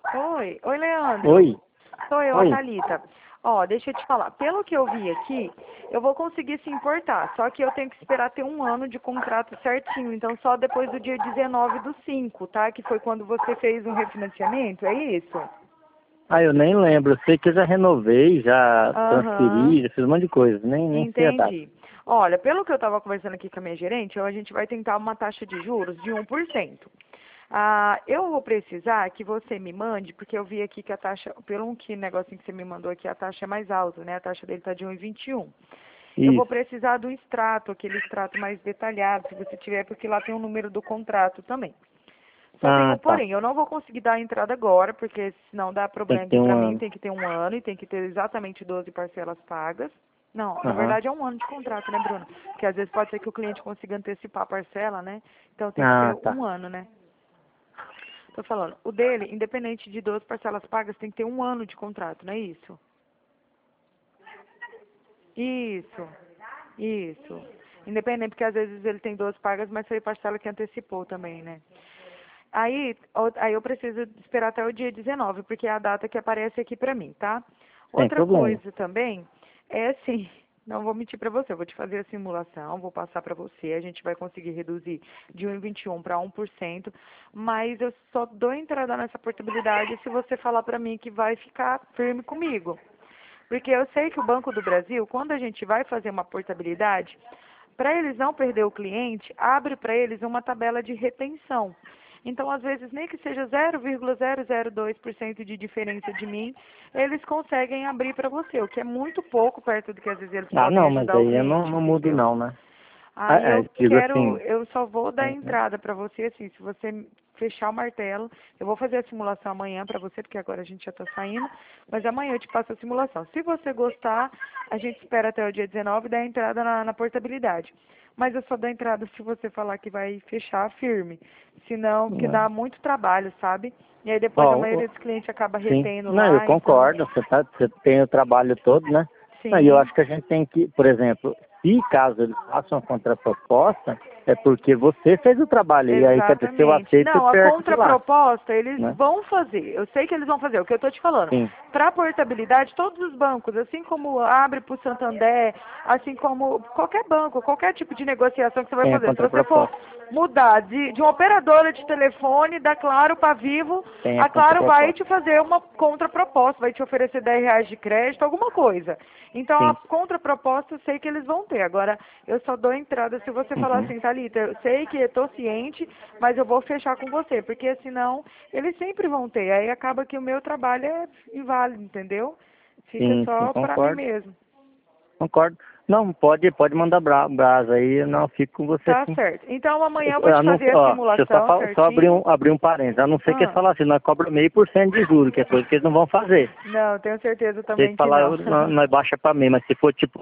Oi, Leandro. Oi, Sou eu, a oi. Thalita. Ó, deixa eu te falar. Pelo que eu vi aqui, eu vou conseguir se importar. Só que eu tenho que esperar ter um ano de contrato certinho. Então, só depois do dia 19/5, tá? Que foi quando você fez um refinanciamento, é isso? Ah, eu nem lembro. Eu sei que eu já renovei, já Aham. transferi, já fiz um monte de coisa. Nem sei a data. Entendi. Olha, pelo que eu estava conversando aqui com a minha gerente, a gente vai tentar uma taxa de juros de 1%. Eu vou precisar que você me mande, porque eu vi aqui que a taxa, pelo que negocinho que você me mandou aqui, a taxa é mais alta, né? A taxa dele está de 1,21. Eu vou Isso. precisar do extrato, aquele extrato mais detalhado, se você tiver, porque lá tem o número do contrato também. Só tem Ah, um tá. porém, eu não vou conseguir dar a entrada agora, porque senão dá Tem problema que ter aqui um pra mim, ano. tem que ter um ano e tem que ter exatamente 12 parcelas pagas. Não, na Aham. verdade é um ano de contrato, né, Bruna? Porque às vezes pode ser que o cliente consiga antecipar a parcela, né? Então tem que ser Ah, um tá. ano, né? Tô falando, o dele, independente de 12 parcelas pagas, tem que ter um ano de contrato, não é isso? Isso, isso. Independente, porque às vezes ele tem 12 pagas, mas foi parcela que antecipou também, né? Aí eu preciso esperar até o dia 19, porque é a data que aparece aqui pra mim, tá? Sem Outra problema. coisa também é assim, não vou mentir pra você, eu vou te fazer a simulação, vou passar pra você, a gente vai conseguir reduzir de 1,21 para 1%, mas eu só dou entrada nessa portabilidade se você falar pra mim que vai ficar firme comigo. Porque eu sei que o Banco do Brasil, quando a gente vai fazer uma portabilidade, para eles não perder o cliente, abre para eles uma tabela de retenção. Então, às vezes, nem que seja 0,002% de diferença de mim, eles conseguem abrir para você, o que é muito pouco perto do que às vezes eles Ah, podem não, mas ajudar o aí eu não, cliente, não mudo entendeu? não, né? Aí eu Digo quero, assim. eu só vou dar Uhum. entrada para você, assim, se você fechar o martelo, eu vou fazer a simulação amanhã para você, porque agora a gente já está saindo, mas amanhã eu te passo a simulação. Se você gostar, a gente espera até o dia 19 e dá entrada na portabilidade. Mas eu só dou entrada se você falar que vai fechar firme. Senão, porque dá muito trabalho, sabe? E aí depois a Ó, maioria dos clientes acaba sim. retendo Não, eu lá, então, concordo. Você tem o trabalho todo, né? Não, e eu sim. acho que a gente tem que, por exemplo, se caso eles façam uma contraproposta, é porque você fez o trabalho. E aí, quer dizer, se eu Exatamente. aceito, eu Não, a perco de lá, contraproposta eles né? vão fazer. Eu sei que eles vão fazer. O que eu estou te falando. Sim, Para portabilidade, todos os bancos, assim como abre para o Santander, assim como qualquer banco, qualquer tipo de negociação que você vai tem a fazer. Se você for contraproposta. mudar de uma operadora de telefone da Claro para Vivo, Tem a a Claro vai contraproposta. te fazer uma contraproposta, vai te oferecer R$ 10 de crédito, alguma coisa. Então, a Sim. contraproposta eu sei que eles vão ter. Agora, eu só dou entrada se você falar Uhum. assim, Thalita, eu sei que estou ciente, mas eu vou fechar com você, porque senão eles sempre vão ter. Aí acaba que o meu trabalho é inválido, entendeu? Fica Sim, sim, só para mim concordo. mesmo. Concordo. Não, pode mandar brasa aí, eu não fico com você Tá sim. certo. Então, amanhã eu vou te A não, fazer a ó, deixa eu simulação só certinho. abrir um parênteses. A não ser que eles Ah, falassem, nós cobramos 0,5% de juros, que é coisa que eles não vão fazer. não, tenho certeza Se eles também que falar, não. nós baixa para mim, mas se for tipo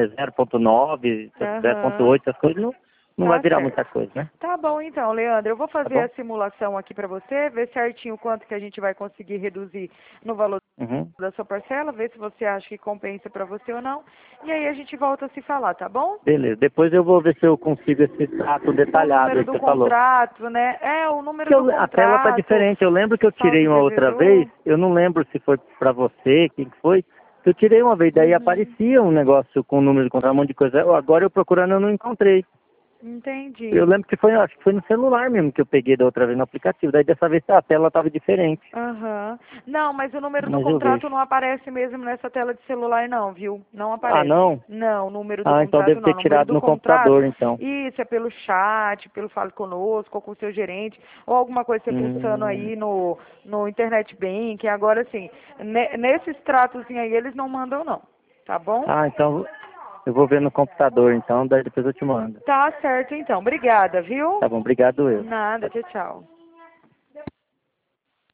0,9, Aham. 0,8, essas coisas não vai Tá virar muita certo. coisa, né? Tá bom então, Leandro. Eu vou Tá fazer bom? a simulação aqui para você, ver certinho quanto que a gente vai conseguir reduzir no valor Uhum. da sua parcela, ver se você acha que compensa para você ou não. E aí a gente volta a se falar, tá bom? Beleza. Depois eu vou ver se eu consigo esse trato O detalhado número aí que do você falou. contrato, né? É, o número Que do a tela tá contrato, diferente. Eu lembro que eu tirei saldo uma outra vez, devedor. eu não lembro se foi para você, quem que foi. Eu tirei uma vez, daí Uhum. aparecia um negócio com o número de contrato, um monte de coisa. Agora eu procurando eu não encontrei. Eu Entendi. lembro que foi, acho que foi no celular mesmo que eu peguei da outra vez no aplicativo. Daí dessa vez a tela estava diferente. Aham. Não, mas o número do Mas eu vejo. contrato não aparece mesmo nessa tela de celular não, viu? Não Ah, aparece. não? Não, o número do Ah, então contrato deve não. ter O número tirado do no contrato, computador, então. isso é pelo chat, pelo Fale Conosco, ou com o seu gerente, ou alguma coisa você fuçando Hum. aí no Internet Banking. Agora, assim, nesses tratos aí eles não mandam não, tá bom? Ah, então eu vou ver no computador, então, daí depois eu te mando. Tá certo então. Obrigada, viu? Tá bom, obrigado eu. Nada, tchau, tchau.